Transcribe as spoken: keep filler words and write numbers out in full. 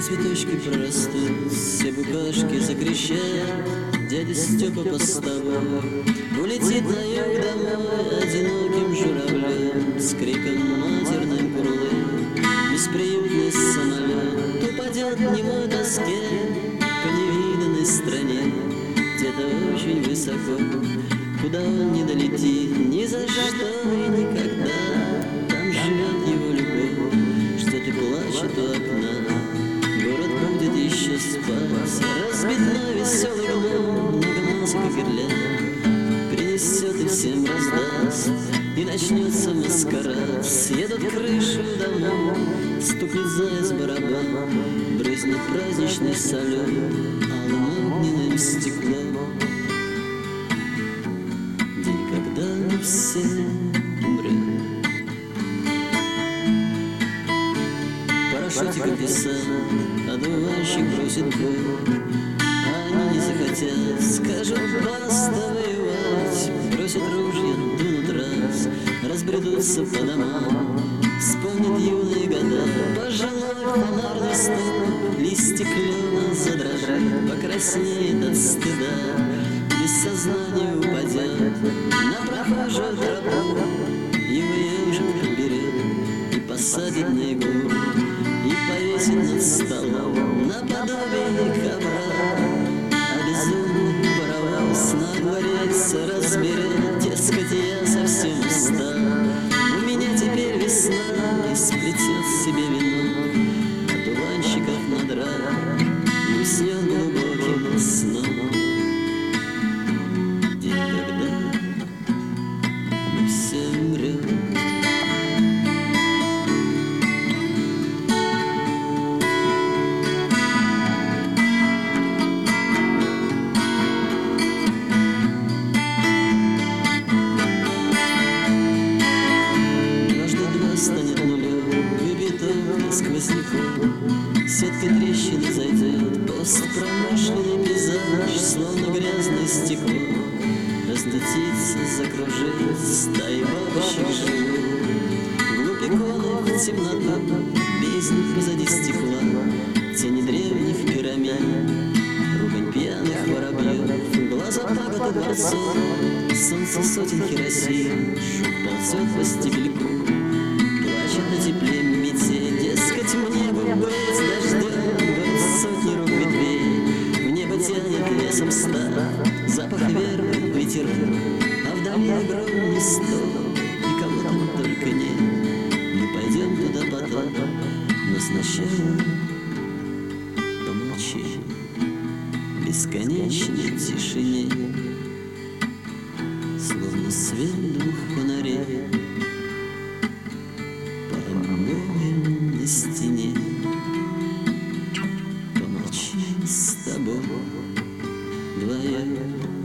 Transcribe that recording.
цветочки прорастут, все букашки закричат, дядя Степа постовой улетит на юг домой одиноким журавлем с криком матерным курлым. Бесприютный самолет упадет в немой тоске по невиданной стране, где-то очень высоко, куда он не долетит ни за что и никогда. Там живет его любовь, что-то плачет у окна. Город будет еще спать, разбит на веселый гном, нагнался как гирлянд, принесет и всем раздаст, и начнется маскарад. Съедут крышу домов, стукнет заяц барабан, брызнет праздничный салют алым огненным стеклом. День, когда мы все умрем. Парашютик десант, одуванчик бросит бой, а они не захотят, скажут баста воевать. Бросят ружья, дунут раз, разбредутся по домам, вспомнят юные года, пожалуй, фонарный столб, листья клена задрожит, покраснеет от стыда, без сознания упадет на прохожую тропу. Его ежик берет и посадит на иглу, и повесит над столом наподобие ковра. А безумный паровоз на дворец разберет, дескать, я совсем устал, у меня теперь весна, и сплетет себе венок одуванчиков надрав и уснет глубоким сном. День, когда мы все умрем. Станет нулем, выбитым сквозняком, сеткой трещины зайдет постпромышленный пейзаж, словно грязное стекло. Разлетится, закружит стаи бабочек живут, глупиконов темноту, бездны позади стекла, тени древних пирамид, ругань пьяных воробьев, глаза пагоды дворцов, солнце сотен Хиросим, шум ползет по стебельку, на тепле метель, дескать, мне бы быть дождем, быть сотни рук ветвей, в небо тянет лесом стад, запах веры ветерок, а вдали огромный стол, и кого там только нет. Мы пойдем туда потом, но сначала помолчи в бесконечной тишине, словно свет двух фонарей на стене. Помолчи с тобой вдвоем.